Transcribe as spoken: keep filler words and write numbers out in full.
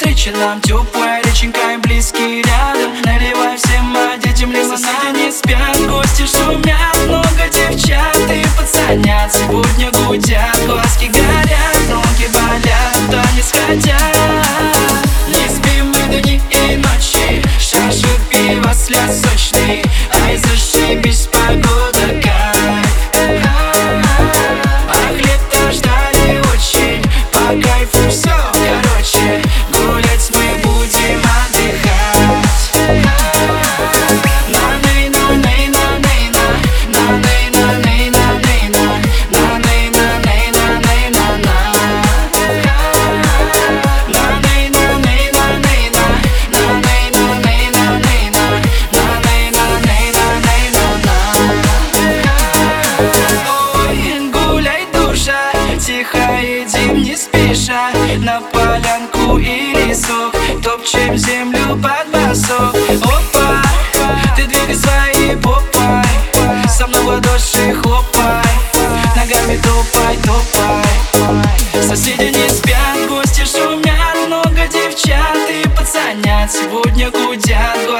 встреча нам теплая, реченька и близкие рядом. Наливай всем, а детям лимонад. Соседи не спят, гости шумят, много девчат и пацанят. Сегодня гудят, глазки горят, ноги болят, танец хотят. Не спим мы дни и ночи, шашек пива, слез сочный. Ай, зашибись, погода, кайф. Ах, лето ждали очень, по кайфу все, короче. Гулять мы будем отдыхать. На-ней, на-ней, на-ней, на. На-ней, на-ней, на-ней, на. На-ней, на-ней, на-ней, на-на. На-ней, на-ней, на-ней, на. На-ней, на-ней, на-ней, на. На-ней, на-ней, на-ней, на-на. Ой, гуляй, душа, тихо едим, не спеша. На полянку и лесок топчем землю под босок. Опа, ты двигай своей попой, со мной в ладоши хлопай, ногами топай, топай. Соседи не спят, гости шумят, много девчат и пацанят. Сегодня гудят,